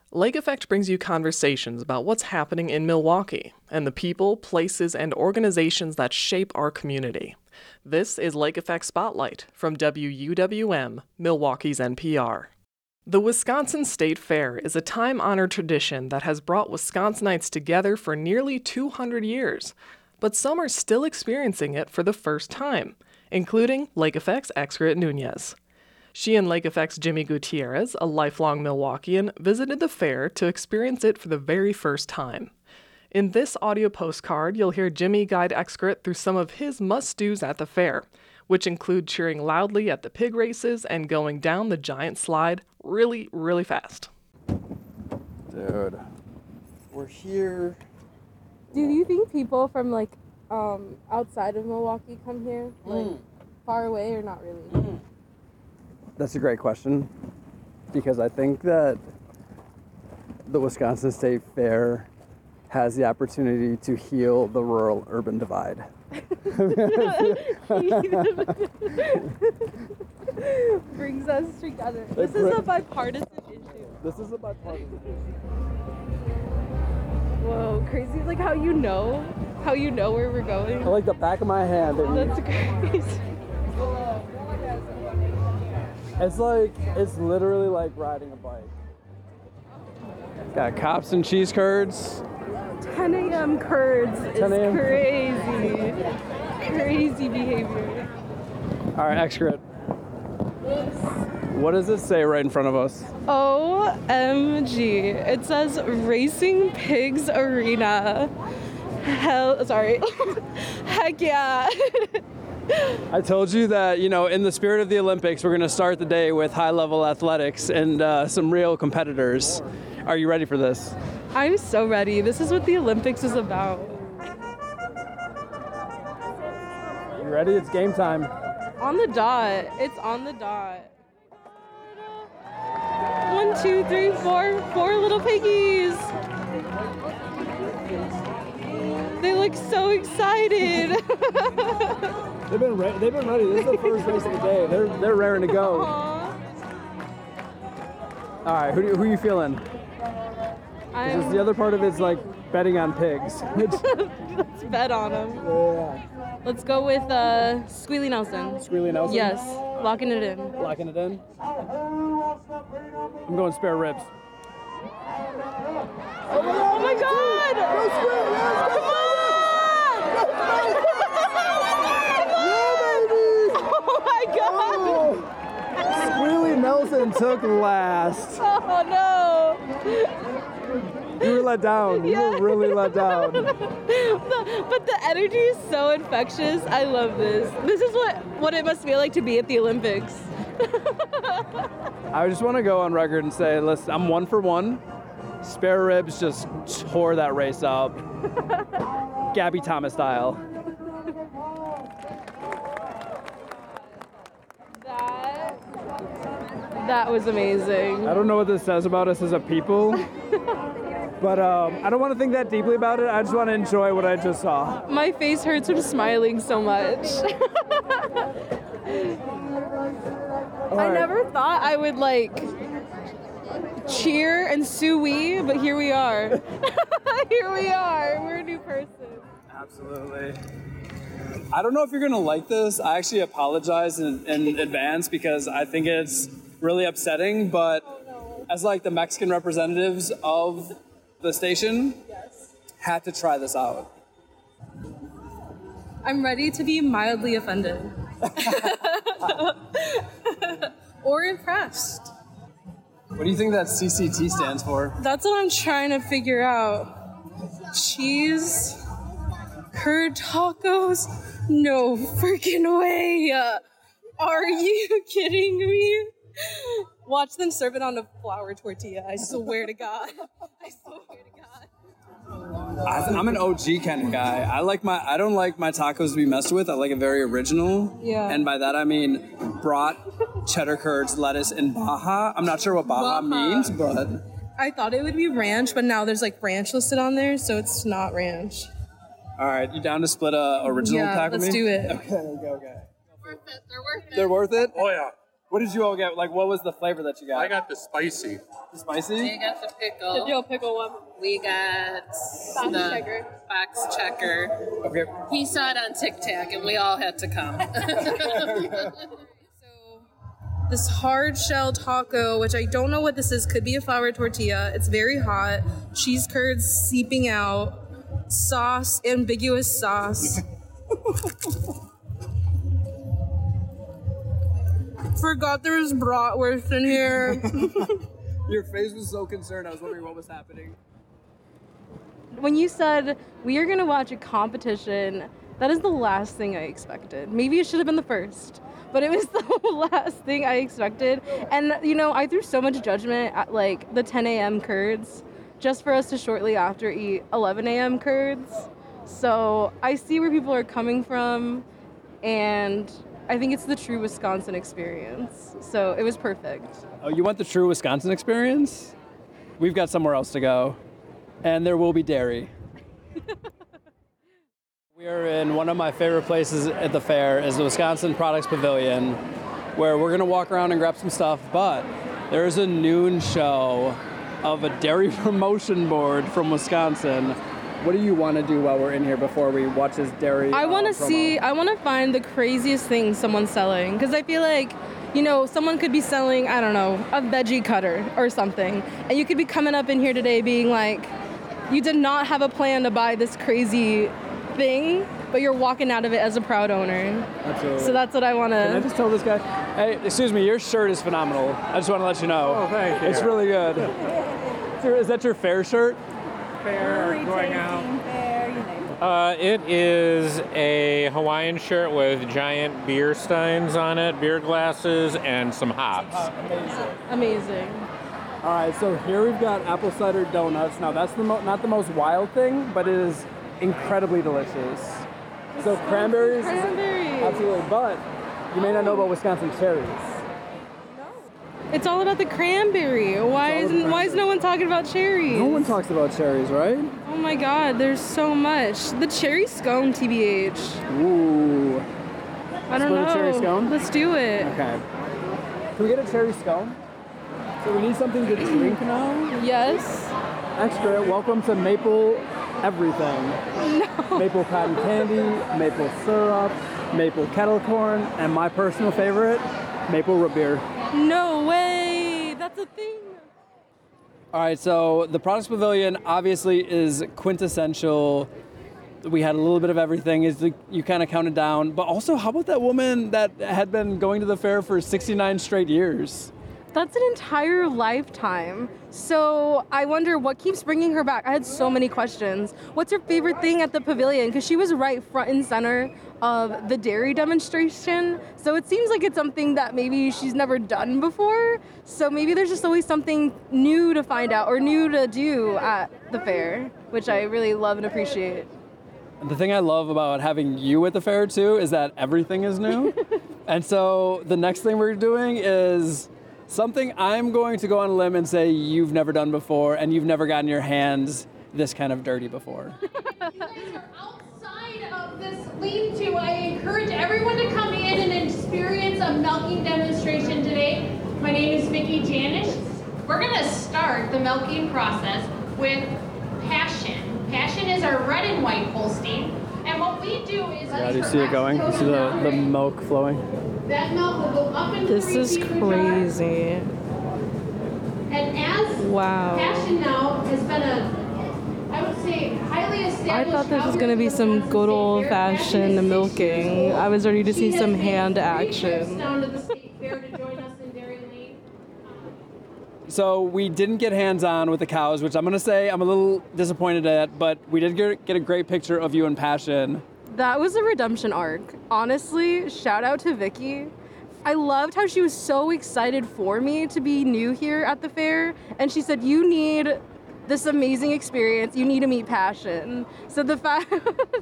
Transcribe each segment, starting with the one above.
Lake Effect brings you conversations about what's happening in Milwaukee and the people, places, and organizations that shape our community. This is Lake Effect Spotlight from WUWM, Milwaukee's NPR. The Wisconsin State Fair is a time-honored tradition that has brought Wisconsinites together for nearly 200 years, but some are still experiencing it for the first time, including Lake Effect's Excret Nunez. She and Lake Effect's Jimmy Gutierrez, a lifelong Milwaukeean, visited the fair to experience it for the very first time. In this audio postcard, you'll hear Jimmy guide Excret through some of his must-dos at the fair, which include cheering loudly at the pig races and going down the giant slide really, really fast. Dude, we're here. Do you think people from outside of Milwaukee come here? Far away or not really? That's a great question, because I think that the Wisconsin State Fair has the opportunity to heal the rural-urban divide. Brings us together. This is a bipartisan issue. This is a bipartisan issue. Whoa, crazy! Like how you know where we're going. I like the back of my hand. That's crazy. It's literally like riding a bike. Got cops and cheese curds. 10 a.m. curds 10 a.m. Crazy. Crazy behavior. All right, Excret. What does it say right in front of us? OMG. It says Racing Pigs Arena. Heck yeah. I told you that, in the spirit of the Olympics, we're going to start the day with high-level athletics and some real competitors. Are you ready for this? I'm so ready. This is what the Olympics is about. You ready? It's game time. On the dot. It's on the dot. 1, 2, 3, 4. 4 little piggies. They look so excited. They've been ready. This is the first race of the day. They're raring to go. Aww. All right, who are you feeling? Because the other part of it's like betting on pigs. Let's bet on them. Yeah. Let's go with Squealy Nelson. Squealy Nelson? Yes, locking it in. Locking it in? I'm going spare ribs. Oh my God! Go Squealy! Come on! Oh my God! Squealy Nelson took last. Oh no! You were let down. You were really let down. But the energy is so infectious. I love this. This is what it must feel like to be at the Olympics. I just want to go on record and say, listen, I'm 1 for 1. Spare ribs just tore that race up. Gabby Thomas style. That was amazing. I don't know what this says about us as a people, but I don't want to think that deeply about it. I just want to enjoy what I just saw. My face hurts from smiling so much. I never thought I would cheer and sue-wee, but here we are. Here we are. We're a new person. Absolutely. I don't know if you're going to like this. I actually apologize in advance because I think it's really upsetting, but as the Mexican representatives of the station, had to try this out. I'm ready to be mildly offended. Or impressed. What do you think that CCT stands for? That's what I'm trying to figure out. Cheese? Curd tacos? No freaking way! Are you kidding me? Watch them serve it on a flour tortilla. I swear to God. I swear to God. I'm an OG kind of guy. I don't like my tacos to be messed with. I like it very original. Yeah. And by that I mean brat, cheddar curds, lettuce, and Baja. I'm not sure what Baja means, but I thought it would be ranch, but now there's ranch listed on there, so it's not ranch. All right, you down to split a original pack with me? Yeah, let's do it. Okay. Worth it. They're worth it. They're worth it? Oh, yeah. What did you all get? Like, what was the flavor that you got? I got the spicy. The spicy? We got the pickle. The pickle one. We got the box checker. Okay. He saw it on TikTok, and we all had to come. So this hard shell taco, which I don't know what this is, could be a flour tortilla. It's very hot. Cheese curds seeping out. Sauce, ambiguous sauce. Forgot there was bratwurst in here. Your face was so concerned. I was wondering what was happening. When you said we are going to watch a competition, that is the last thing I expected. Maybe it should have been the first, but it was the last thing I expected. And, you know, I threw so much judgment at, like, the 10 a.m. curds just for us to shortly after eat 11 a.m. curds. So I see where people are coming from, and I think it's the true Wisconsin experience. So it was perfect. Oh, you want the true Wisconsin experience? We've got somewhere else to go, and there will be dairy. We are in one of my favorite places at the fair, is the Wisconsin Products Pavilion, where we're gonna walk around and grab some stuff, but there is a noon show of a dairy promotion board from Wisconsin. What do you want to do while we're in here before we watch this dairy I want to promo? I want to find the craziest thing someone's selling, because I feel like, you know, someone could be selling, I don't know, a veggie cutter or something, and you could be coming up in here today being like, you did not have a plan to buy this crazy thing, but you're walking out of it as a proud owner. Absolutely. So that's what I want Can I to. just tell this guy, hey, excuse me, your shirt is phenomenal. I just want to let you know. Oh, thank you. It's really good. Is that your fair shirt? Fair going out. Fair, you know. It is a Hawaiian shirt with giant beer steins on it, beer glasses, and some hops. Amazing. All right, so here we've got apple cider donuts. Now that's not the most wild thing, but it is incredibly delicious. So cranberries, Cranberry. absolutely. But you may not know about Wisconsin cherries. It's all about the cranberry. Why all the is no one talking about cherries? No one talks about cherries, right? Oh my God, there's so much. The cherry scone, TBH. Ooh. I don't Split a know. cherry scone? Let's do it. Okay. Can we get a cherry scone? So we need something to drink now. Yes. Extra. Welcome to maple everything. No. Maple cotton candy, maple syrup, maple kettle corn, and my personal favorite, maple root beer. No way. That's a thing. All right, so the Products Pavilion obviously is quintessential. We had a little bit of everything. You kind of counted down. But also, how about that woman that had been going to the fair for 69 straight years? That's an entire lifetime. So I wonder what keeps bringing her back. I had so many questions. What's her favorite thing at the pavilion? Because she was right front and center of the dairy demonstration. So it seems like it's something that maybe she's never done before. So maybe there's just always something new to find out or new to do at the fair, which I really love and appreciate. The thing I love about having you at the fair too is that everything is new. And so the next thing we're doing is something I'm going to go on a limb and say you've never done before, and you've never gotten your hands this kind of dirty before. You guys are outside of this lean-to. I encourage everyone to come in and experience a milking demonstration today. My name is Vicki Janish. We're going to start the milking process with Passion. Passion is our red and white Holstein. And what we do is... Yeah, do you see it going? You see the milk flowing? That milk will go up into This the is receiving jar. crazy. And as Wow. Passion now has been I would say, highly established... I thought this was going to be some good old-fashioned milking. I was ready to see some hand action. Down to the state fair to join us in Dairy Lane. So we didn't get hands-on with the cows, which I'm going to say I'm a little disappointed at, but we did get a great picture of you in Passion. That was a redemption arc. Honestly, shout out to Vicki. I loved how she was so excited for me to be new here at the fair, and she said, you need this amazing experience, you need to meet Passion. So the fact,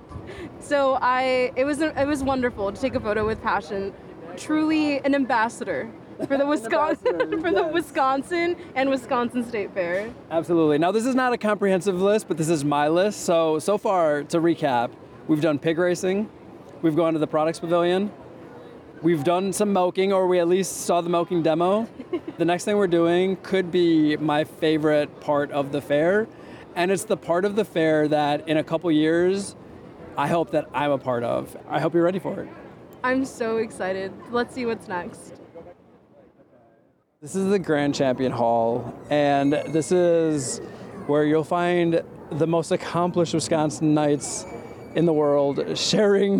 it was wonderful to take a photo with Passion. Truly an ambassador for the Wisconsin and Wisconsin State Fair. Absolutely. Now, this is not a comprehensive list, but this is my list. So far, to recap, we've done pig racing, we've gone to the Products Pavilion, we've done some milking, or we at least saw the milking demo. The next thing we're doing could be my favorite part of the fair, and it's the part of the fair that in a couple years, I hope that I'm a part of. I hope you're ready for it. I'm so excited. Let's see what's next. This is the Grand Champion Hall, and this is where you'll find the most accomplished Wisconsinites in the world sharing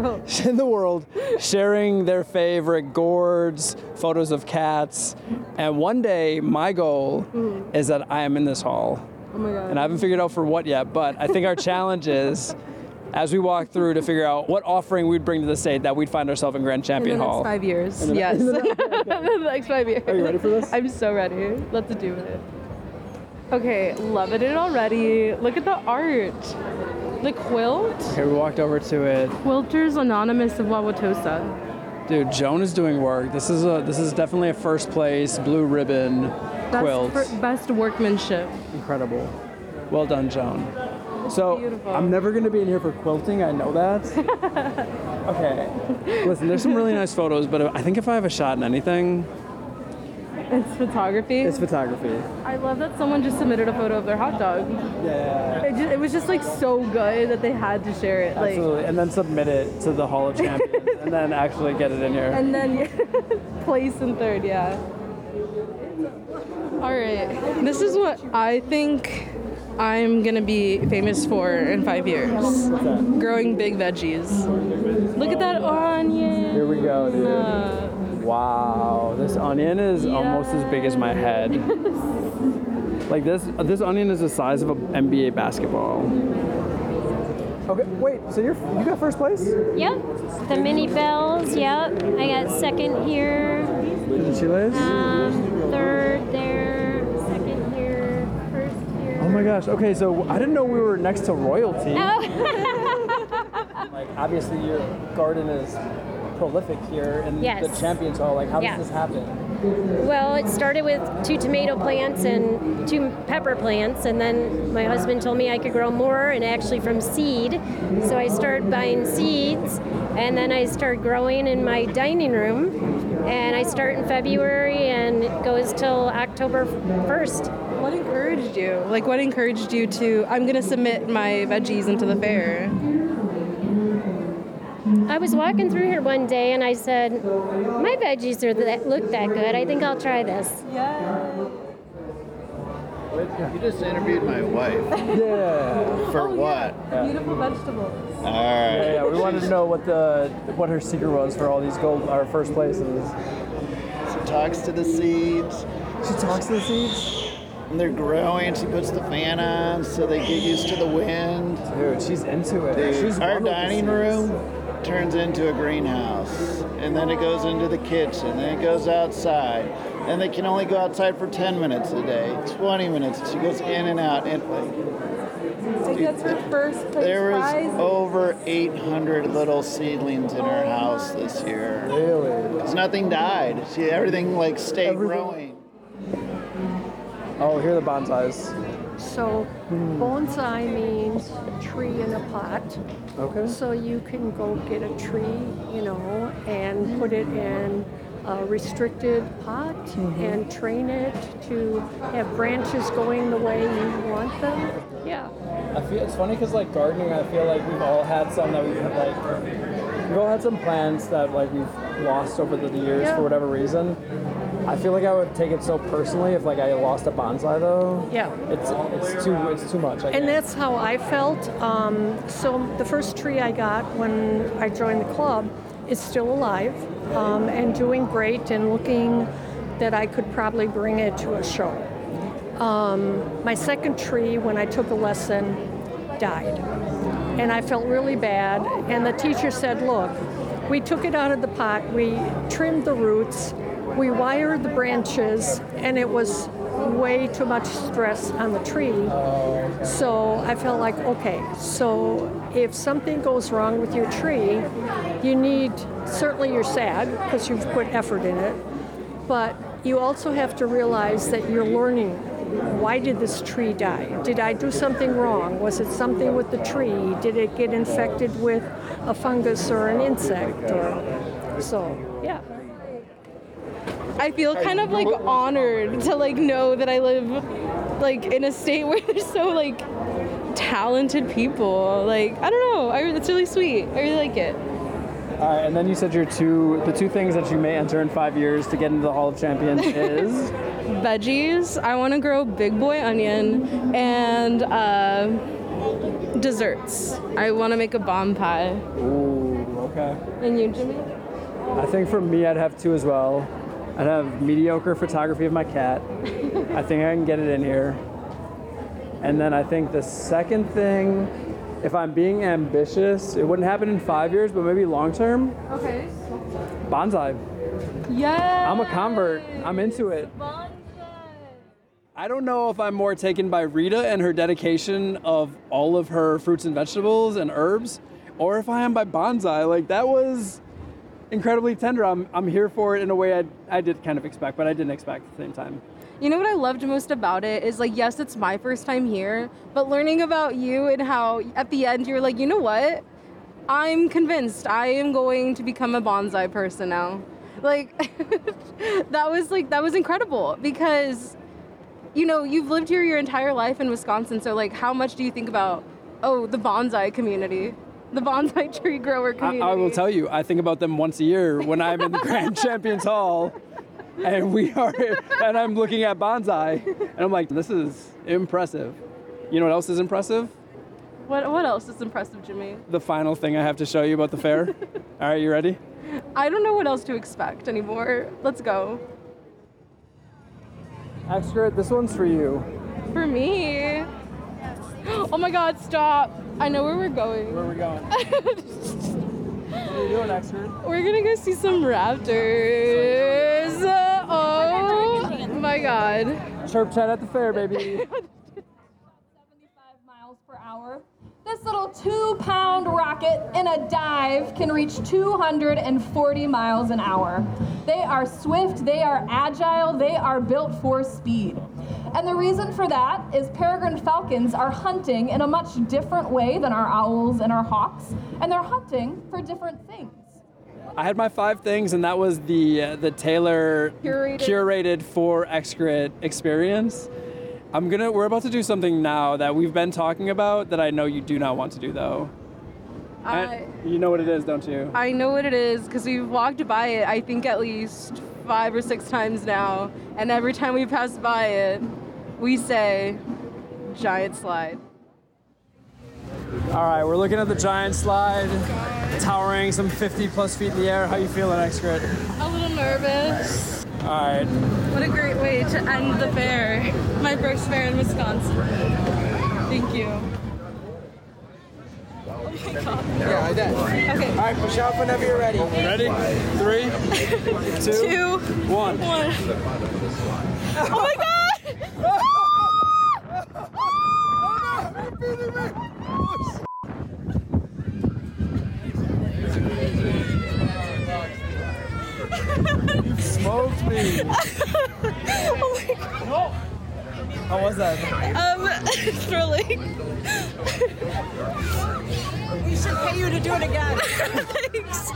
sharing their favorite gourds, photos of cats, and one day my goal is that I am in this hall. Oh my God. And I haven't figured out for what yet, but I think our challenge is, as we walk through, to figure out what offering we'd bring to the state that we'd find ourselves in Grand Champion Hall. In the next 5 years, yes. In the next 5 years. Are you ready for this? I'm so ready. Let's do it. Okay, loving it already. Look at the art. The quilt. Okay, we walked over to it. Quilters Anonymous of Wauwatosa. Dude, Joan is doing work. This is definitely a first place blue ribbon quilt. Best workmanship. Incredible. Well done, Joan. So beautiful. I'm never going to be in here for quilting. I know that. Okay. Listen, there's some really nice photos, but I think if I have a shot in anything, it's photography. It's photography. I love that someone just submitted a photo of their hot dog. Yeah. It was just like so good that they had to share it. Absolutely. Like, and then submit it to the Hall of Champions, and then actually get it in here. And then place in third, yeah. All right. This is what I think I'm gonna be famous for in 5 years. What's that? Growing big veggies. Look at that onion. Here we go, dude. Wow, this onion is almost as big as my head. Like this onion is the size of an NBA basketball. Okay, wait, so you got first place? Yep, the mini bells, yep. I got second here. In Chile's? Third there, second here, first here. Oh my gosh, okay, so I didn't know we were next to royalty. Oh. Like, obviously your garden is prolific here in the Champions Hall. Like, how does this happen? Well, it started with 2 tomato plants and 2 pepper plants, and then my husband told me I could grow more, and actually from seed. So I started buying seeds, and then I started growing in my dining room, and I start in February, and it goes till October 1st. What encouraged you? Like, what encouraged you to, I'm going to submit my veggies into the fair? I was walking through here one day and I said, my veggies look that good. I think I'll try this. Yeah. You just interviewed my wife. Yeah. For what? Yeah. Beautiful vegetables. All right. Yeah, we wanted to know what her secret was for all these our first places. She talks to the seeds. She talks to the seeds? And they're growing. She puts the fan on so they get used to the wind. Dude, she's into it. Dude, our dining room turns into a greenhouse, and then it goes into the kitchen, then it goes outside, and they can only go outside for 10 minutes a day, 20 minutes. She goes in and out. And that's her first place there was prize. over 800 little seedlings in her house this year. Really? Because nothing died. Everything stayed growing. Oh, here are the bonsais. So bonsai means tree in a pot. Okay. So you can go get a tree, and put it in a restricted pot and train it to have branches going the way you want them. Yeah. I feel it's funny because gardening, I feel like we've all had some that we've all had some plants that we've lost over the years for whatever reason. I feel like I would take it so personally if I lost a bonsai though. Yeah. It's too much. And that's how I felt. So the first tree I got when I joined the club is still alive and doing great and looking that I could probably bring it to a show. My second tree, when I took a lesson, died. And I felt really bad. And the teacher said, look, we took it out of the pot, we trimmed the roots, we wired the branches, and it was way too much stress on the tree. So I felt like, okay, so if something goes wrong with your tree, certainly you're sad because you've put effort in it, but you also have to realize that you're learning, why did this tree die? Did I do something wrong? Was it something with the tree? Did it get infected with a fungus or an insect? So, yeah. I feel kind of like honored to like know that I live like in a state where there's so like talented people. Like, I don't know, it's really sweet. I really like it. All right, and then you said the two things that you may enter in 5 years to get into the Hall of Champions is? Veggies. I want to grow big boy onion and desserts. I want to make a bomb pie. Ooh, okay. And you, Jimmy? I think for me, I'd have two as well. I'd have mediocre photography of my cat. I think I can get it in here. And then I think the second thing, if I'm being ambitious, it wouldn't happen in 5 years, but maybe long term. Okay. Bonsai. Yeah. I'm a convert. I'm into it. I don't know if I'm more taken by Rita and her dedication of all of her fruits and vegetables and herbs, or if I am by bonsai. Like, that was incredibly tender. I'm here for it in a way I did kind of expect, but I didn't expect at the same time. You know what I loved most about it is, like, yes, it's my first time here, but learning about you and how at the end you're like, you know what? I'm convinced I am going to become a bonsai person now. Like, that was incredible because, you know, you've lived here your entire life in Wisconsin, so like, how much do you think about, the bonsai community? The bonsai tree grower community. I will tell you, I think about them once a year when I'm in the Grand Champions Hall and I'm looking at bonsai and I'm like, this is impressive. You know what else is impressive? What else is impressive, Jimmy? The final thing I have to show you about the fair. All right, you ready? I don't know what else to expect anymore. Let's go. Extra, this one's for you. For me? Oh my God, stop. I know where we're going. Where are we going? What are you doing, Extra? We're gonna go see some raptors. Oh my God. Chirp chat at the fair, baby. 75 miles per hour. This little 2-pound rocket in a dive can reach 240 miles an hour. They are swift, they are agile, they are built for speed. And the reason for that is peregrine falcons are hunting in a much different way than our owls and our hawks, and they're hunting for different things. I had my 5 things, and that was the Taylor curated for Excret experience. We're about to do something now that we've been talking about that I know you do not want to do, though. You know what it is, don't you? I know what it is because we've walked by it, I think, at least 5 or 6 times now. And every time we pass by it, we say, giant slide. All right, we're looking at the giant slide, towering some 50 plus feet in the air. How you feeling, Excret? A little nervous. All right. What a great way to end the fair. My first fair in Wisconsin. Thank you. Oh my God. Yeah, like that. Okay. All right, push out whenever you're ready. Ready? 3, 2, 1. Oh my God! You smoked me. Oh my God. How was that? Thrilling. We should pay you to do it again. Thanks.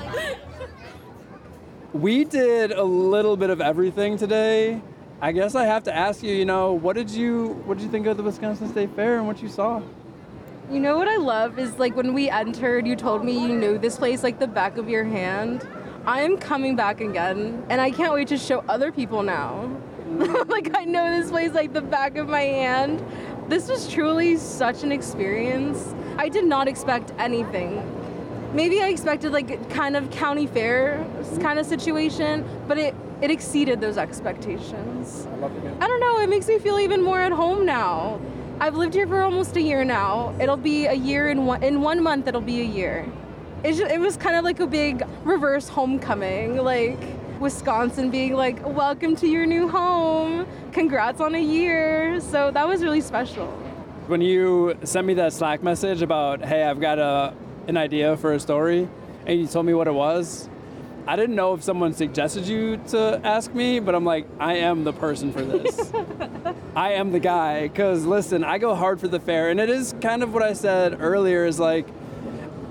We did a little bit of everything today. I guess I have to ask you, what did you think of the Wisconsin State Fair and what you saw? You know what I love is, like, when we entered, you told me you knew this place like the back of your hand. I am coming back again, and I can't wait to show other people now. Like, I know this place like the back of my hand. This was truly such an experience. I did not expect anything. Maybe I expected like kind of county fair kind of situation, but it exceeded those expectations. I don't know, it makes me feel even more at home now. I've lived here for almost a year now. It'll be a year in 1 month, it'll be a year. It was kind of like a big reverse homecoming, like Wisconsin being like, welcome to your new home, congrats on a year. So that was really special. When you sent me that Slack message about, hey, I've got an idea for a story, and you told me what it was, I didn't know if someone suggested you to ask me, but I'm like, I am the person for this. I am the guy, because listen, I go hard for the fair, and it is kind of what I said earlier is like,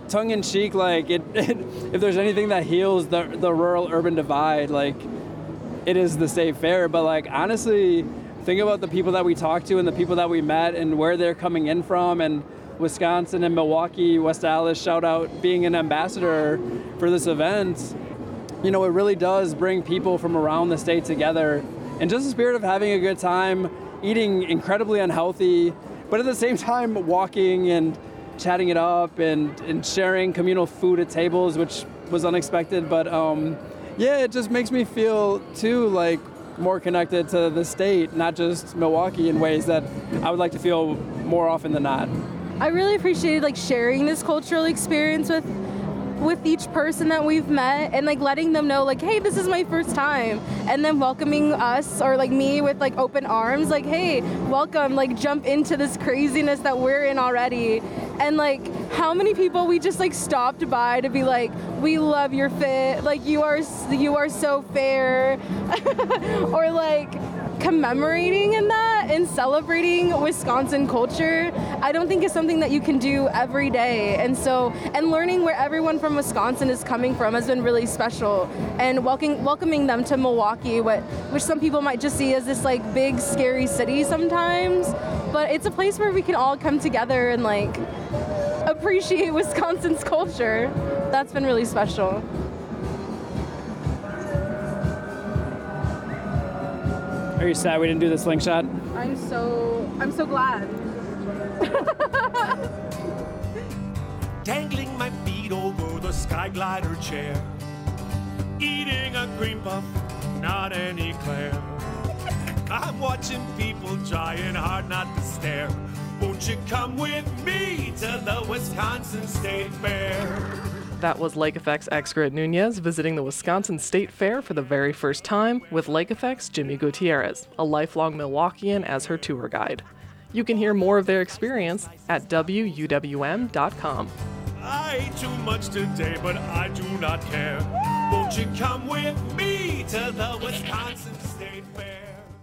tongue-in-cheek, like if there's anything that heals the rural-urban divide, like it is the state fair. But like honestly, think about the people that we talked to and the people that we met and where they're coming in from. And Wisconsin and Milwaukee, West Allis, shout out being an ambassador for this event. You know, it really does bring people from around the state together in just the spirit of having a good time, eating incredibly unhealthy, but at the same time walking and chatting it up and sharing communal food at tables, which was unexpected. But yeah, it just makes me feel too like more connected to the state, not just Milwaukee, in ways that I would like to feel more often than not. I really appreciated like sharing this cultural experience with each person that we've met and like letting them know like, hey, this is my first time, and then welcoming us or like me with like open arms, like, hey, welcome, like jump into this craziness that we're in already. And like how many people we just like stopped by to be like, we love your fit, like you are so fair or like commemorating in that and celebrating Wisconsin culture. I don't think is something that you can do every day. And learning where everyone from Wisconsin is coming from has been really special. And welcoming them to Milwaukee, which some people might just see as this like big scary city sometimes, but it's a place where we can all come together and like appreciate Wisconsin's culture. That's been really special. Are you sad we didn't do the slingshot? I'm so glad. Dangling my feet over the sky glider chair, eating a cream puff, not an eclair. I'm watching people trying hard not to stare. Won't you come with me to the Wisconsin State Fair? That was Lake Effect's Xgrid Nunez visiting the Wisconsin State Fair for the very first time with Lake Effect's Jimmy Gutierrez, a lifelong Milwaukeean, as her tour guide. You can hear more of their experience at WUWM.com. I ate too much today, but I do not care. Won't you come with me to the Wisconsin State Fair?